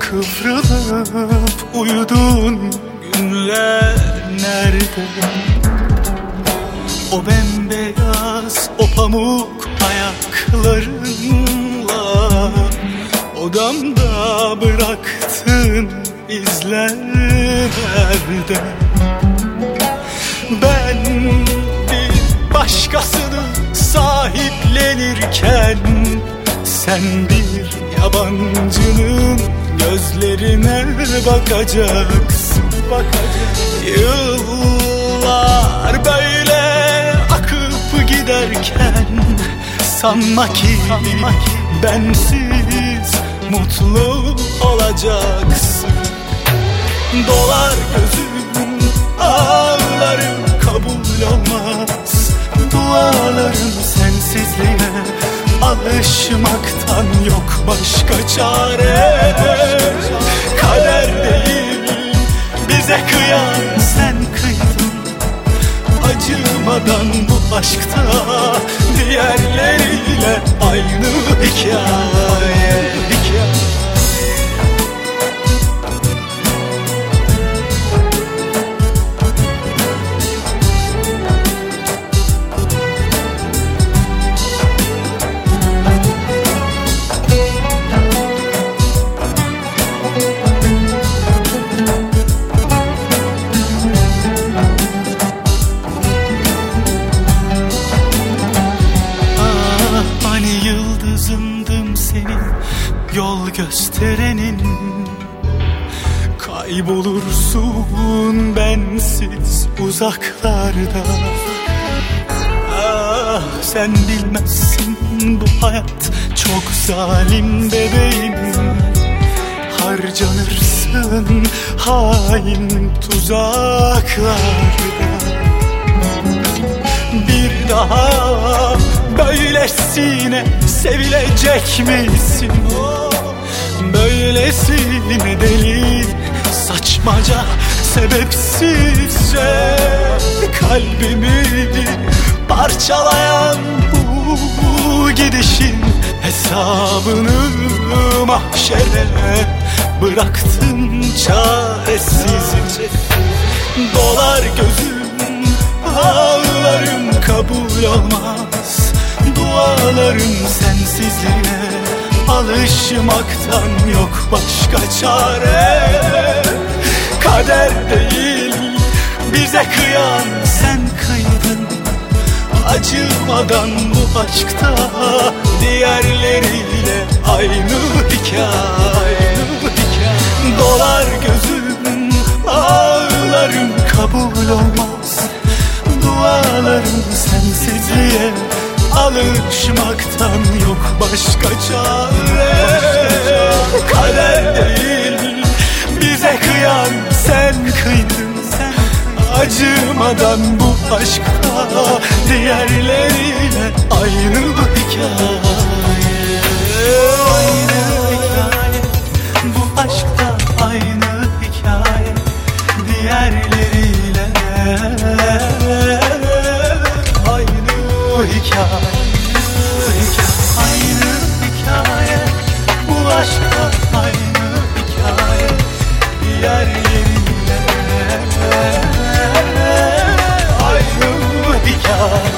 Kıvrılıp uyudun günler nerede? O bembeyaz, o pamuk ayaklarınla odamda bıraktın izler nerede? Ben bir başkasını sahiplenirken sen bir yabancının gözlerine bakacaksın. Yıllar böyle akıp giderken sanma ki bensiz mutlu olacaksın. Dolar gözüm, ağlarım kabul olmaz. Dualarım sensizliğe alışmaktan yok başka çare. Kader değil bize kıyan sen kıydın. Acımadan bu aşkta diğerleriyle aynı hikaye. Yol gösterenin, kaybolursun bensiz uzaklarda. Ah sen bilmezsin bu hayat çok zalim bebeğim. Harcanırsın hain tuzaklarda. Bir daha böylesine sevilecek misin? Böylesine deli, saçmaca, sebepsizce kalbimi parçalayan bu gidişin hesabını mahşere bıraktın çaresizce. Dolar gözüm, ağlarım kabul olmaz. Dualarım sensizliğe alışmaktan yok başka çare. Kader değil bize kıyan sen kıydın. Acımadan bu aşkta diğerleriyle aynı hikaye. Dolar gözüm, ağlarım kabul olmaz. Dualarım sensizliğe alışmaktan yok başka çare. Kader değil bize kıyan sen kıydın. Acımadan bu aşkta diğerleriyle aynı hikaye. Aynı hikaye, bu aşkta aynı hikaye. Diğerleriyle aynı hikaye. Aynı hikaye, bu aşkta aynı hikaye. Diğerleriyle aynı hikaye.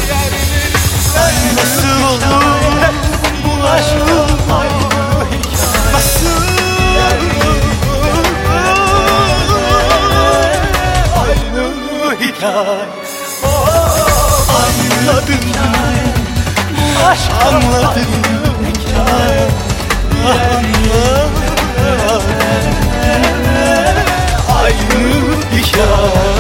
Nasıl olur bu aşkta aynı hikaye? Nasıl aynı hikaye? Anladım aşk, anladım hikaye. Aynı hikaye.